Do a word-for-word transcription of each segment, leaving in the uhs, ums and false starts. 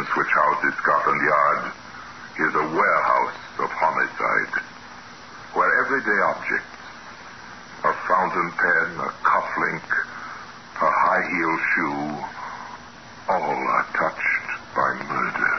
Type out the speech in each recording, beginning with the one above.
which houses Scotland Yard is a warehouse of homicide, where everyday objects, a fountain pen, a cufflink, a high-heeled shoe, all are touched by murder.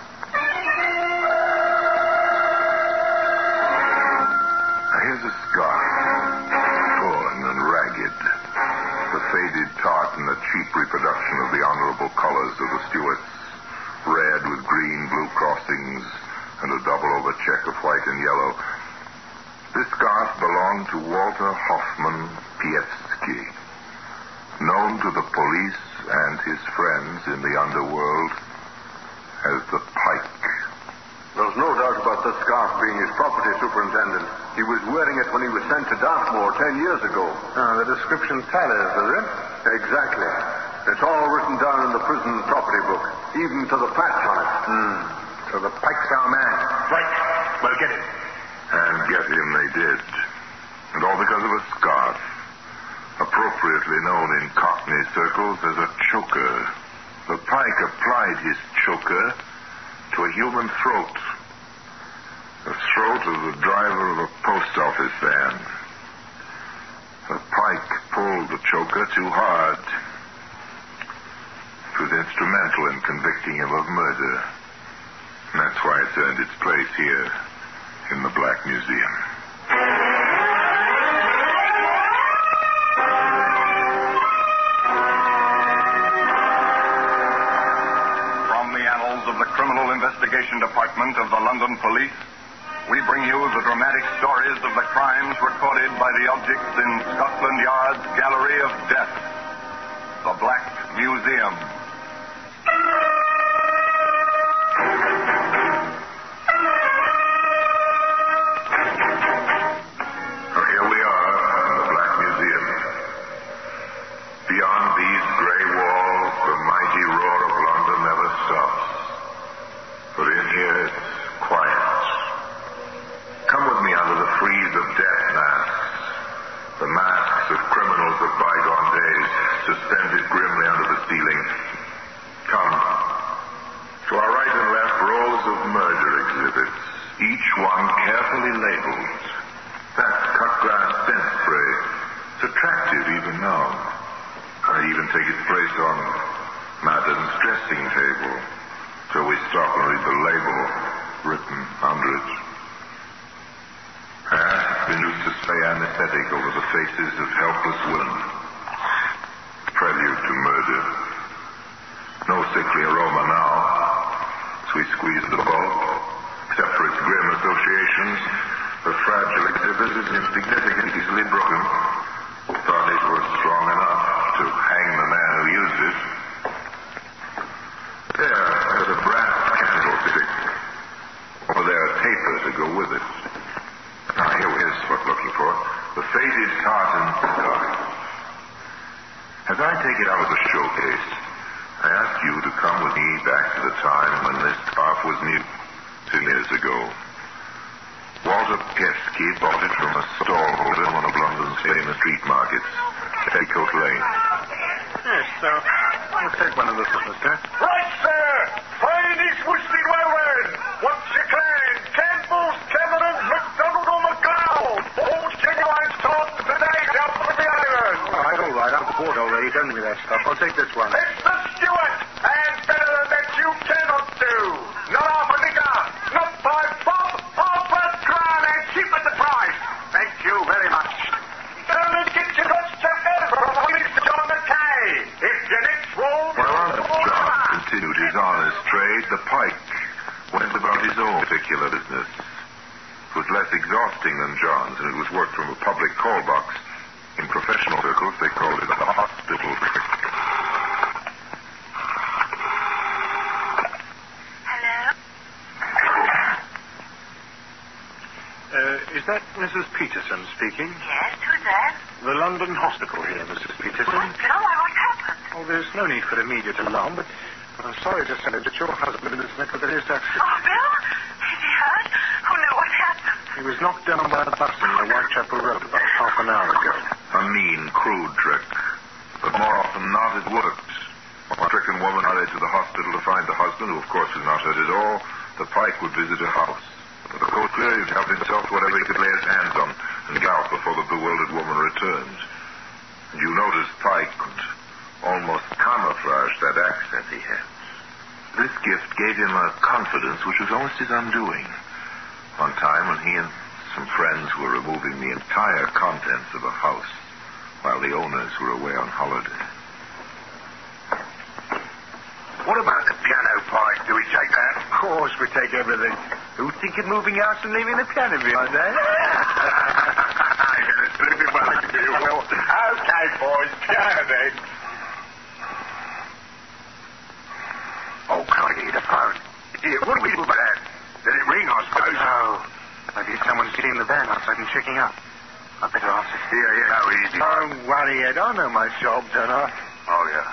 Here's a scarf, torn and ragged, the faded tartan, a cheap reproduction of the honorable colors of the Stuarts, red with green blue crossings and a double over check of white and yellow. This scarf belonged to Walter Hoffman Pievsky, known to the police and his friends in the underworld as the Pike. There's no doubt about this scarf being his property, Superintendent. He was wearing it when he was sent to Dartmoor ten years ago. Ah, the description tallies, does it? Exactly. It's all written down in the prison property book, even to the patch on it. Hmm. So the Pike's our man. Right. Well, get him. And get him they did. And all because of a scarf, appropriately known in Cockney circles as a choker. The Pike applied his choker to a human throat. The throat of the driver of a post office van. The Pike pulled the choker too hard. It was instrumental in convicting him of murder. And that's why it's earned its place here in the Black Museum. From the annals of the Criminal Investigation Department of the London Police, we bring you the dramatic stories of the crimes recorded by the objects in Scotland Yard's Gallery of Death, the Black Museum. Here we are in the Black Museum. Beyond these gray walls, the mighty roar of London never stops. But in here, it's quiet. Come with me under the frieze of death masks, the masks of criminals of bygone days, suspended grimly under the ceiling. Come. To our right and left, rows of murder exhibits, each one carefully labeled. That's cut glass scent spray. It's attractive even now. I even take its place on Madam's dressing table. So we stop and read the label written under it. Ah, it's been used to spray anesthetic over the faces of helpless women. Prelude to murder. No sickly aroma now, as we squeeze the bulb. Except for its grim associations, the fragile exhibit is insignificant, easily broken. Thought it was strong enough to hang the man who used it. There, there's a brass candlestick. Over there, a taper to go with it. Now, here is what we're looking for. The faded tartan scarf. As I take it out of the showcase, I ask you to come with me back to the time when this scarf was new, two years ago. Walter Pievsky bought it from a stallholder on one of London's famous street markets, Petticoat Lane. Yes, sir. We'll take one of the mister. Right, sir. Finest worsted well wearing. What's your clan? Campbell's, Cameron, McDonald, or McLeod? All genuine stock today out of the island. All right, all right. I've bought already. Don't give me that stuff. I'll take this one. It's the Stuart, and better than that you cannot do. Not half a nigger, not five bob, half a crown, and cheap at the price. Thank you very much. Only get your guts checked from Mister John McKay. If your next roll... Well, John continued his honest trade. The Pike went about his own particular business. It was less exhausting than John's, and it was worked from a public call box. In professional circles, they called it a hospital. Hello? Uh, is that Missus Peterson speaking? Yes, who's that? The London Hospital here, Missus Peterson. What? Bill, why, what happened? Oh, there's no need for immediate alarm, but, but I'm sorry to say that your husband is met with a serious accident. Oh, Bill? Is he hurt? Oh, no, what happened? He was knocked down by a bus in the Whitechapel Road about half an hour ago. A mean, crude trick. But more often not, it worked. A stricken woman hurried to the hospital to find find the husband, who of course was not hurt at all, the Pike would visit a house. But the coast clear, he'd help himself to whatever he could lay his hands on and gallop before the bewildered woman returned. And you noticed Pike could almost camouflage that accent he had. This gift gave him a confidence which was almost his undoing. One time when he and some friends were removing the entire contents of a house while the owners were away on holiday. What about the piano, Pike? Do we take that? Of course we take everything. Who'd think of moving out and leaving the piano behind, eh? I'm going to slip it back to you, Will. Okay, boys, piano then. Oh, can I hear the phone? Here, what do we do about that? Did it ring, I suppose? No. Maybe someone's seen the van outside and checking up. I'd better answer. Yeah, yeah, how easy. Don't worry, Ed. I know my job, don't I? Oh, yeah.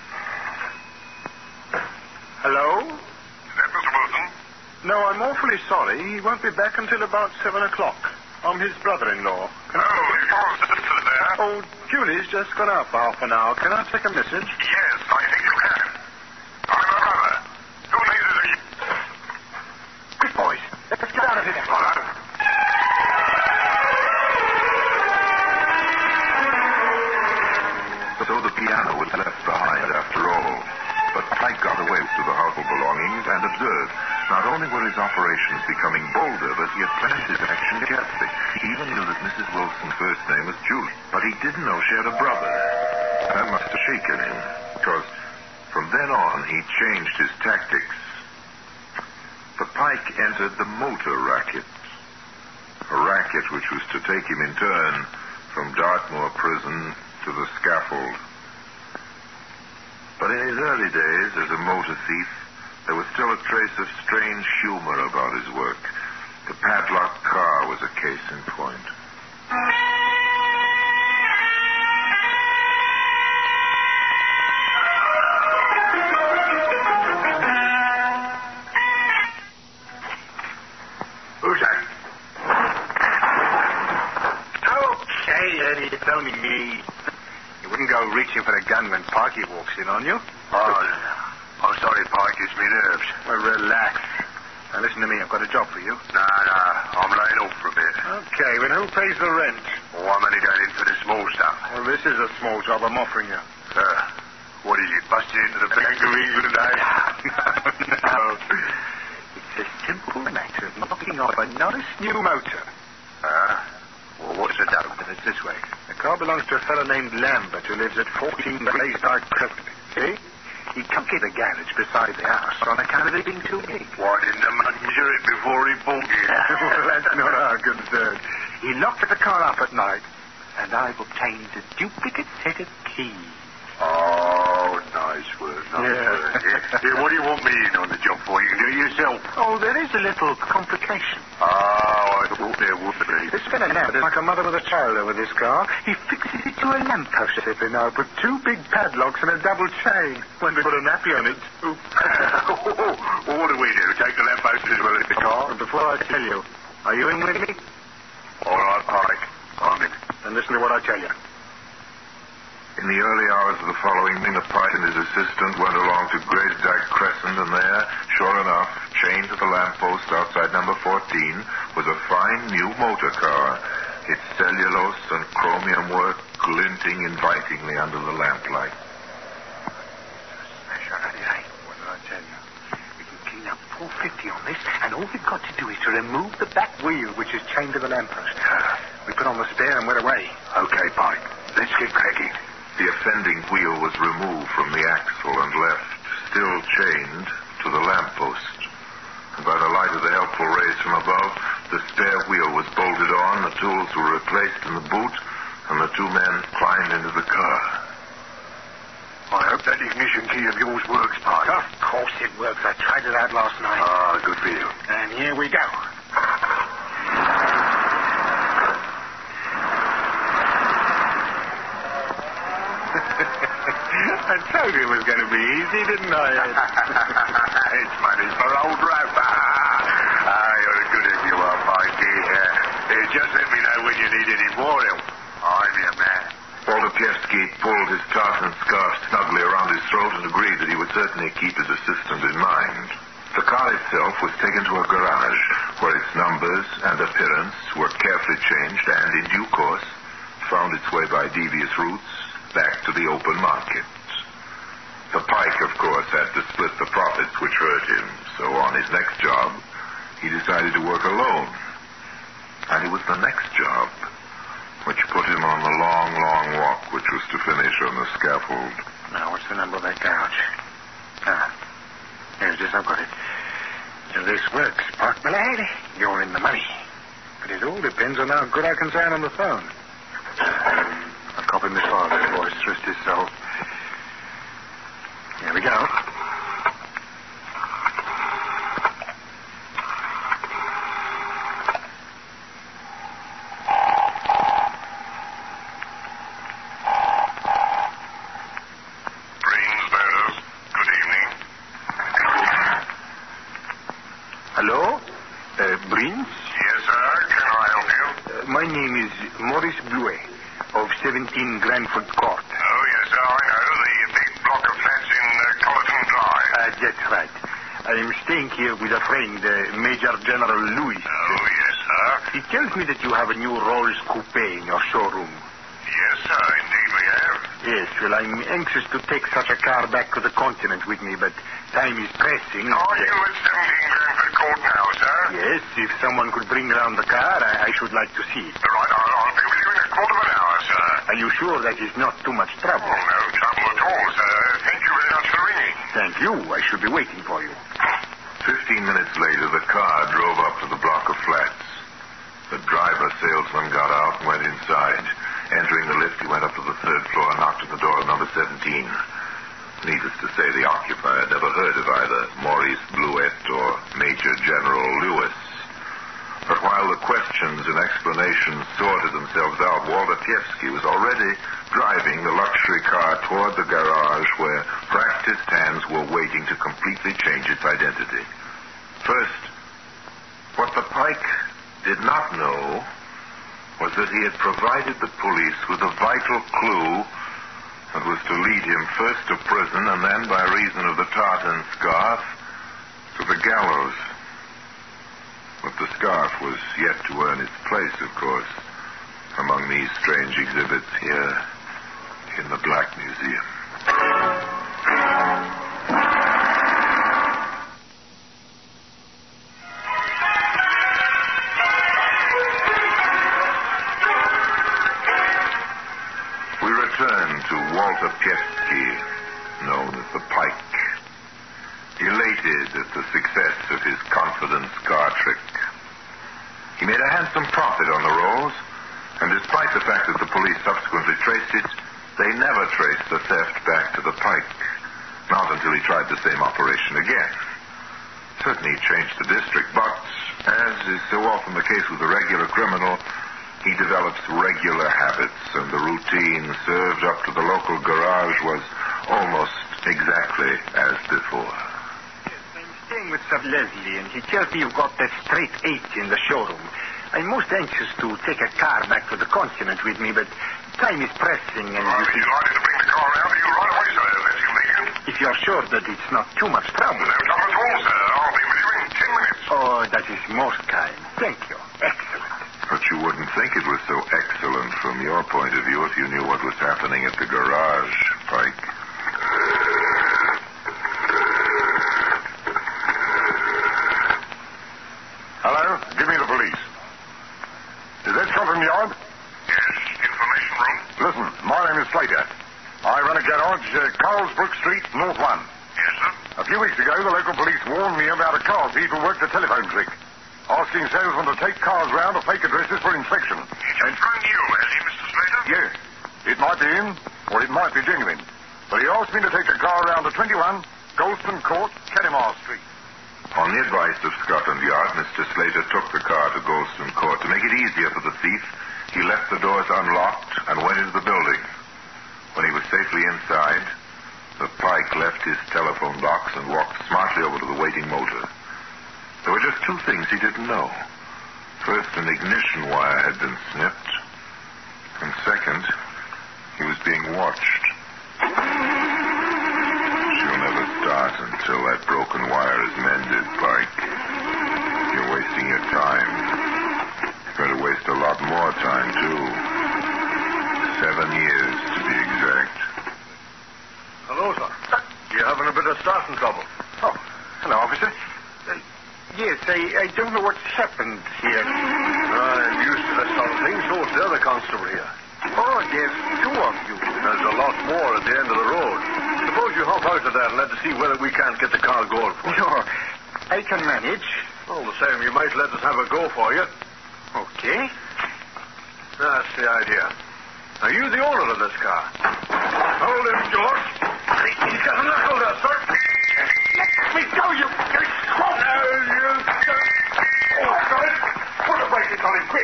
Hello? Is that Mister Wilson? No, I'm awfully sorry. He won't be back until about seven o'clock. I'm his brother-in-law. Can Oh, your sister there? Oh, Julie's just gone up for half an hour. Can I take a message? Yes, I think you can. I'm her brother. Who needs it? Quick, boys. Let's get out of here. So the piano was left behind after all. But Pike got away to the household belongings and observed not only were his operations becoming bolder, but he had planned his action carefully. He even knew that Missus Wilson's first name was Julie, but he didn't know she had a brother. That must have shaken him, because from then on he changed his tactics. The Pike entered the motor racket, a racket which was to take him in turn from Dartmoor prison to the scaffold. But in his early days as a motor thief, there was still a trace of strange humor about his work. The padlocked car was a case in point. Who's that? Okay, Eddie, it's only me. You wouldn't go reaching for a gun when Parky walks in on you. Oh, I'm sorry, Pike. It's me nerves. Well, relax. Now, listen to me. I've got a job for you. Nah, nah. I'm laying off for a bit. Okay, well, who pays the rent? Oh, I'm only going in for the small stuff. Well, this is a small job I'm offering you. Uh, what is it? Busting into the Bank of England today? No. It's a simple matter of knocking off a nice new motor. Ah? Well, what's the dope? And it's this way. The car belongs to a fellow named Lambert who lives at fourteen Blaisdike Crescent. See? He can't get a garage beside the house on account of it being too big. Why didn't the man measure it before he bought it? Well, that's not our concern. He locked the car up at night, and I've obtained a duplicate set of keys. Oh, nice work, nice Yeah. work. Here, here, what do you want me in on the job for? You can do it yourself. Oh, there is a little complication. Oh, I thought there would be. This fellow Lambert is like a mother with a child over this car. He fixes it to a lamppost every now, put two big padlocks and a double chain. When we put a nappy on it, too. Well, what do we do? Take the lamppost as well as the car? And before I tell you, are you in with me? All right, Pike. I'm in. Then listen to what I tell you. In the early hours of the following morning, the Pike and his assistant went along to Blaisdike Crescent, and there, sure enough, chained to the lamppost outside number fourteen, was a fine new motor car, its cellulose and chromium work glinting invitingly under the lamplight. Smash on it, eh? What did I tell you? We can clean up four fifty on this, and all we've got to do is to remove the back wheel, which is chained to the lamppost. We put on the spare and we're away. Okay, Pike. Let's get cracking. The offending wheel was removed from the axle and left, still chained, to the lamppost. And by the light of the helpful rays from above, the spare wheel was bolted on, the tools were replaced in the boot, and the two men climbed into the car. I hope that ignition key of yours works, Pike. Of course it works. I tried it out last night. Ah, good for you. And here we go. I told you it was going to be easy, didn't I? It's money for old Ralph. Ah, you're as good as you are, Pikey. Uh, just let me know when you need any more help. I'm your man. Walter Piest Piefsky pulled his tartan scarf snugly around his throat and agreed that he would certainly keep his assistant in mind. The car itself was taken to a garage, where its numbers and appearance were carefully changed and, in due course, found its way by devious routes back to the open market. The Pike, of course, had to split the profits which hurt him, so on his next job, he decided to work alone. And it was the next job which put him on the long, long walk which was to finish on the scaffold. Now, what's the number of that garage? Ah, there's this. I've got it. If this works, Park Malady, you're in the money. But it all depends on how good I can sound on the phone. I'll copy Miss Farley's voice, rest his soul. Here we go. Hello? Uh, Brins? Yes, sir. Can I help you? Uh, my name is Maurice Bluet of seventeen Granford Court. Oh, yes, sir. I know. The big block of flats in uh, Colleton Drive. Uh, that's right. I am staying here with a friend, uh, Major General Lewis. Oh, yes, sir. He tells me that you have a new Rolls Coupe in your showroom. Yes, sir. Indeed we have. Yes, well, I'm anxious to take such a car back to the continent with me, but time is pressing. Are you at seventeen Granford Court now, sir? Yes, if someone could bring around the car, I, I should like to see it. Right, I'll, I'll be with you in a quarter of an hour, sir. Are you sure that is not too much trouble? Oh, no trouble at all, sir. Thank you very much for ringing. Thank you. I should be waiting for you. Fifteen minutes later, the car drove up to the block of flats. The driver salesman got out and went inside. Entering the lift, he went up to the third floor and knocked at the door of number seventeen. Needless to say, the occupier had never heard of either Maurice Bluet or Major General Lewis. But while the questions and explanations sorted themselves out, Walter Piefsky was already driving the luxury car toward the garage where practiced hands were waiting to completely change its identity. First, what the Pike did not know was that he had provided the police with a vital clue that was to lead him first to prison and then, by reason of the tartan scarf, to the gallows. But the scarf was yet to earn its place, of course, among these strange exhibits here in the Black Museum. We return to Walter Piefsky, known as the Pike. Elated at the success of his confidence car trick. He made a handsome profit on the rolls, and despite the fact that the police subsequently traced it, they never traced the theft back to the Pike. Not until he tried the same operation again. Certainly he changed the district, but, as is so often the case with a regular criminal, he develops regular habits, and the routine served up to the local garage was almost exactly as before. Staying with Sir Leslie, and he tells me you've got that straight eight in the showroom. I'm most anxious to take a car back to the continent with me, but time is pressing, and... Well, you he's likely to bring the car round to you right away, sir, unless you leave him. If you're sure that it's not too much trouble... No trouble at all, sir. I'll be with you in ten minutes. Oh, that is most kind. Thank you. Excellent. But you wouldn't think it was so excellent from your point of view if you knew what was happening at the garage, Pike. Hello? Give me the police. Is that Scotland Yard? Yes. Information room? Listen, my name is Slater. I run a garage, uh, Carlsbrook Street, North one. Yes, sir. A few weeks ago, the local police warned me about a car thief who worked a telephone trick, asking salesmen to take cars round to fake addresses for inspection. He just rang you, has he, Mister Slater? Yes. It might be him, or it might be genuine. But he asked me to take a car round to twenty-one Golston Court, Kennemar Street. On the advice of Scotland Yard, Mister Slater took the car to Golston Court. To make it easier for the thief, he left the doors unlocked and went into the building. When he was safely inside, the Pike left his telephone box and walked smartly over to the waiting motor. There were just two things he didn't know. First, an ignition wire had been snipped. And second, he was being watched. She'll never start until that broken wire is mended, Pike. You're wasting your time. You're going to waste a lot more time, too. Seven years, to be exact. Hello, sir. You're having a bit of starting trouble. Oh, hello, officer. Uh, yes, I, I don't know what's happened here. I'm used to this sort of thing. So is the other constable here. Oh, there's two of you. There's a lot more at the end of the road. Suppose you hop out of that and let us see whether we can't get the car going for you. No, I can manage. All the same, you might let us have a go for you. Okay. That's the idea. Are you the owner of this car? Hold him, George. He's got a knuckle there, sir. Let me go, you... you Oh, no, you... Oh, got it. Put a bracelet on him, quick.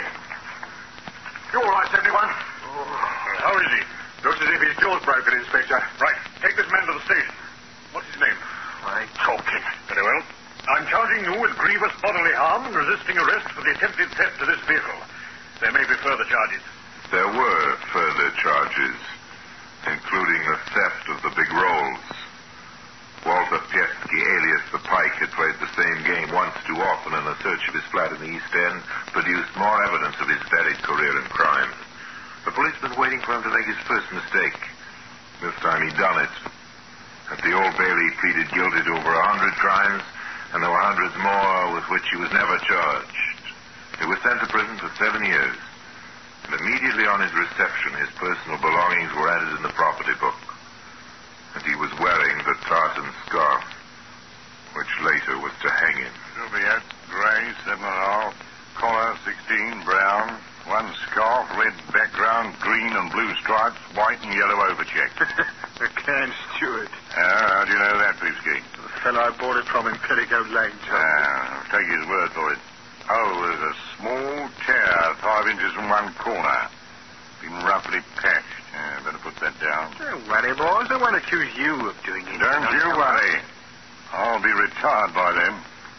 You all right, seventy-one? Oh, how is he? Looks as if his jaw's broken, Inspector. Right, take this man to the station. What's his name? I talking. Very well. I'm charging you with grievous bodily harm and resisting arrest for the attempted theft of this vehicle. There may be further charges. There were further charges, including the theft of the big rolls. Walter Piefsky, alias the Pike, had played the same game once too often, and a search of his flat in the East End produced more evidence of his varied career in crime. The police had been waiting for him to make his first mistake. This time he'd done it. At the Old Bailey, he pleaded guilty to over a hundred crimes, and there were hundreds more with which he was never charged. He was sent to prison for seven years, and immediately on his reception, his personal belongings were added in the property book. And he was wearing the tartan scarf, which later was to hang him. Juliet, grey, seven and a half. Collar, sixteen, brown. One scarf, red background, green and blue stripes, white and yellow overcheck. McCann Stewart. Ah, how do you know that, Peepsky? The fellow I bought it from in Petticoat Lane, John. Ah, I'll take his word for it. Oh, there's a small tear five inches from one corner. Been roughly patched. Yeah, better put that down. Don't worry, boys. I won't accuse you of doing it. Don't you worry. I'll be retired by then.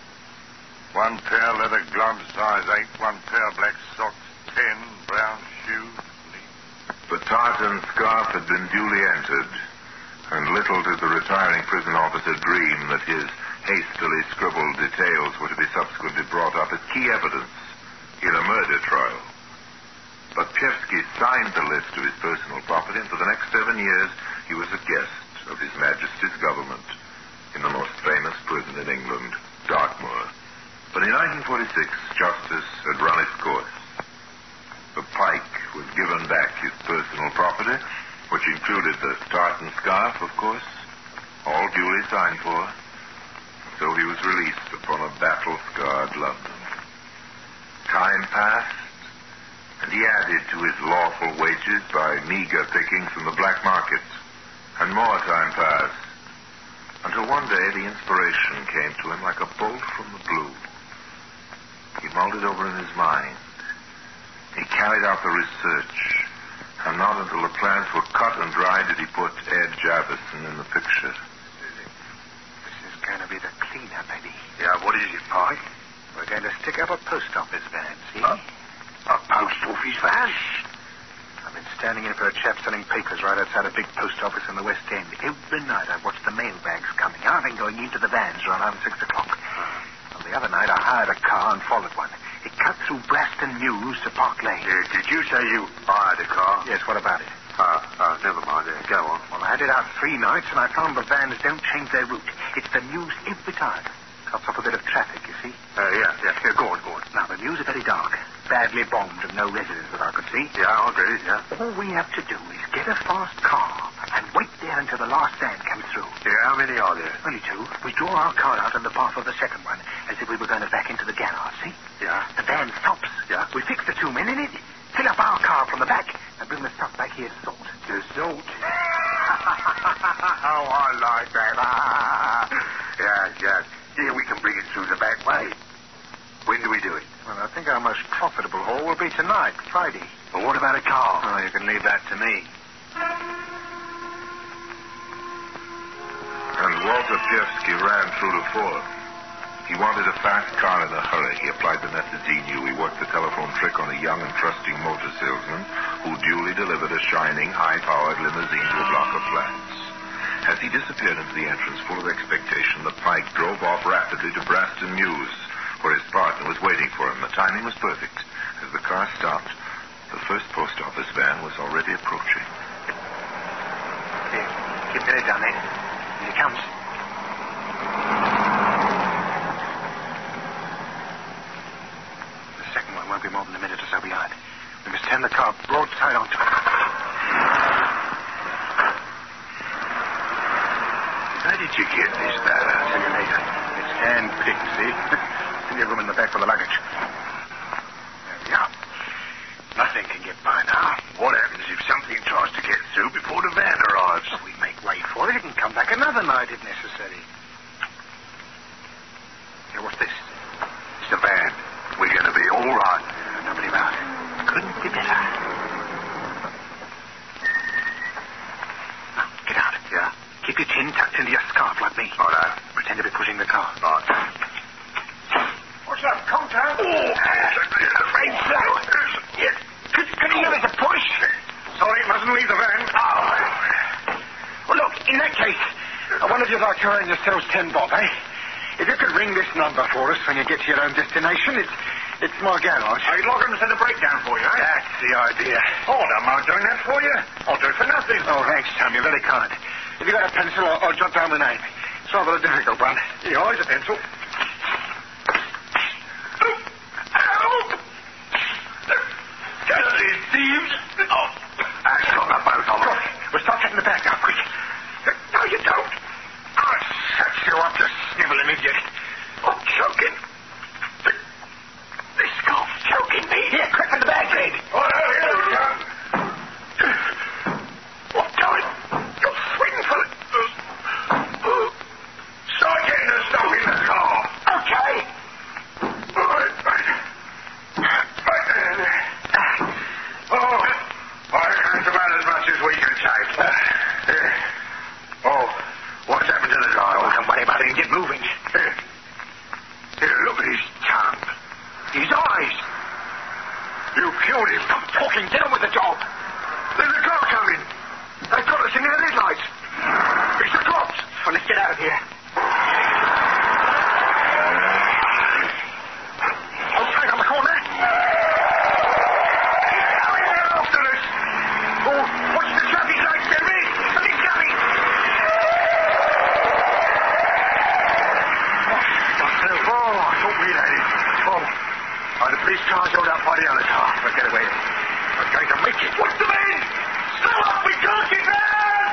One pair leather gloves, size eight. One pair black socks, ten. Brown shoes. The tartan scarf had been duly entered, and little did the retiring prison officer dream that his hastily scribbled details were to be subsequently brought up as key evidence in a murder trial. But Piefsky signed the list of his personal property, and for the next seven years he was a guest of His Majesty's government in the most famous prison in England, Dartmoor. But in nineteen forty-six, justice had run its course. The Pike was given back his personal property, which included the tartan scarf, of course, all duly signed for. So he was released upon a battle-scarred London. Time passed, and he added to his lawful wages by meager pickings from the black market. And more time passed, until one day the inspiration came to him like a bolt from the blue. He mulled it over in his mind. He carried out the research, and not until the plans were cut and dried did he put Ed Javison in the picture. This is going to be the cleanup, Eddie. Yeah, what is it, Pike? We're going to stick up a post office van, see? Uh, a post office van? I've been standing in for a chap selling papers right outside a big post office in the West End. Every night I've watched the mailbags coming out and going into the vans around six o'clock. Well, the other night I hired a car and followed one. It cut through Braston Mews to Park Lane. Yeah, did you say you hired a car? Yes, what about it? Ah, uh, uh, never mind. Uh, go on. Well, I had it out three nights, and I found the vans don't change their route. It's the Mews every time. Cuts off a bit of traffic, you see. Uh, yeah, yeah, yeah. Go on, go on. Now, the Mews are very dark. Badly bombed and no residents that I could see. Yeah, I get it, yeah. All we have to do is get a fast car and wait there until the last van comes through. Yeah, how many are there? Only two. We draw our car out in the path of the second one, as if we were going to back into the garage, see? Yeah. The van stops. Yeah. We fix the two men in it, fill up our car from the back, and bring the stuff back here salt. The salt? Oh, I like that. Ah. Yes, yes. Yeah, we can bring it through the back way. When do we do it? Well, I think our most profitable haul will be tonight, Friday. Well, what about a car? Oh, you can leave that to me. And Walter Piefsky ran through to Ford. He wanted a fast car in a hurry. He applied the methods he knew. He worked the telephone trick on a young and trusting motor salesman who duly delivered a shining, high-powered limousine to a block of flats. As he disappeared into the entrance full of expectation, the Pike drove off rapidly to Braston Mews, where his partner was waiting for him. The timing was perfect. As the car stopped, the first post office van was already approaching. Here, keep your head down there. Here he comes. The second one won't be more than a minute or so behind. We must turn the car broadside onto it. How did you get this van? I'll tell you later. It's hand-picked, see? Plenty of room in the back for the luggage. There we are. Nothing can get by now. What happens if something tries to get through before the van arrives? We make way for it. It can come back another night if necessary. Here, what's this? It's the van. We're going to be all right. Nobody about. Couldn't be better. Now, get out. Yeah? Keep your chin tucked into your scarf like me. All right. Pretend to be pushing the car. All right. What's up, Contour? Oh, afraid so. Yes. Could, could you give us a push? Sorry, mustn't leave the van. Oh. Well, look, in that case, I wonder if you'd like to earn yourselves ten bob, eh? If you could ring this number for us when you get to your own destination, it's it's my garage. I'd log him to send a breakdown for you, eh? That's the idea. Oh, I don't mind doing that for you. I'll do it for nothing. Oh, thanks, Tom. You're very kind. If you got a pencil, I'll, I'll jot down the name. It's rather a difficult one. Here, here's a pencil. Dirty thieves. Oh, that's got the both of them. We'll start getting the bag out quick. No, you don't. I'll set you up, you sniveling idiot. I'm choking. This scarf's choking me. Here, quick in the bag, Red. Oh, no, here we go. What going? You're swinging for it. Start getting the stuff in the car. Okay. All right. Oh, I reckon it's about as much as we can take. Uh, here. Oh, what's happened to the guy? Oh, don't worry about it. Get moving. Here. Here, look at his tongue. His eyes. You killed him. Stop talking. Get on with the job. There's a car coming. They've got us in their headlights. It's the cops. Well, let's get out of here. Oh, straight on the corner. They're after us. Oh, watch the traffic lights. They're in. Something's coming. Oh, I thought we'd had it. Oh, oh, the police car's held up by the other car. Let's get away. We're going to make it. What's the man? Slow up. We can't get round.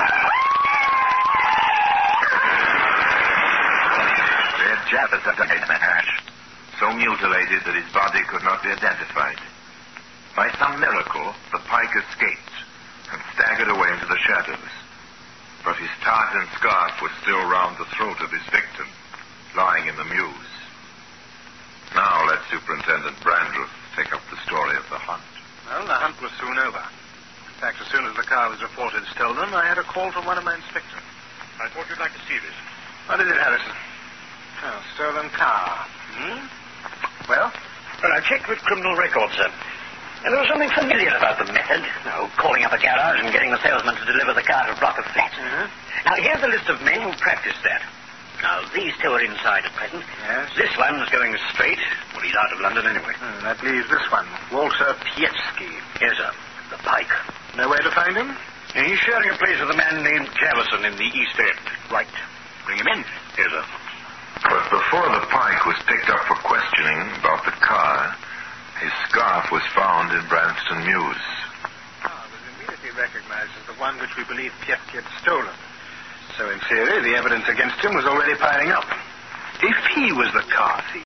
Their jabbers at the head man, so mutilated that his body could not be identified. By some miracle, the Pike escaped and staggered away into the shadows. But his tartan scarf was still round the throat of his victim, lying in the mews. Now let Superintendent Brandreth take up the story of the hunt. Well, the hunt was soon over. In fact, as soon as the car was reported stolen, I had a call from one of my inspectors. I thought you'd like to see this. What is it, Harrison? Oh, stolen car. Hmm? Well? Well, I checked with criminal records, sir. And there was something familiar about the method. Oh, calling up a garage and getting the salesman to deliver the car to a block of flats. Uh-huh. Now, here's a list of men who practiced that. Now, these two are inside at present. Yes. This one's going straight. Well, he's out of London anyway. Hmm, that leaves this one, Walter Pietsky. Yes, sir. The Pike. No way to find him? And he's sharing a place with a man named Jefferson in the East End. Right. Bring him in. Yes, sir. But before the Pike was picked up for questioning about the car, his scarf was found in Branston Mews. Ah, it was immediately recognized as the one which we believe Pietsky had stolen. So, in theory, the evidence against him was already piling up. If he was the car thief,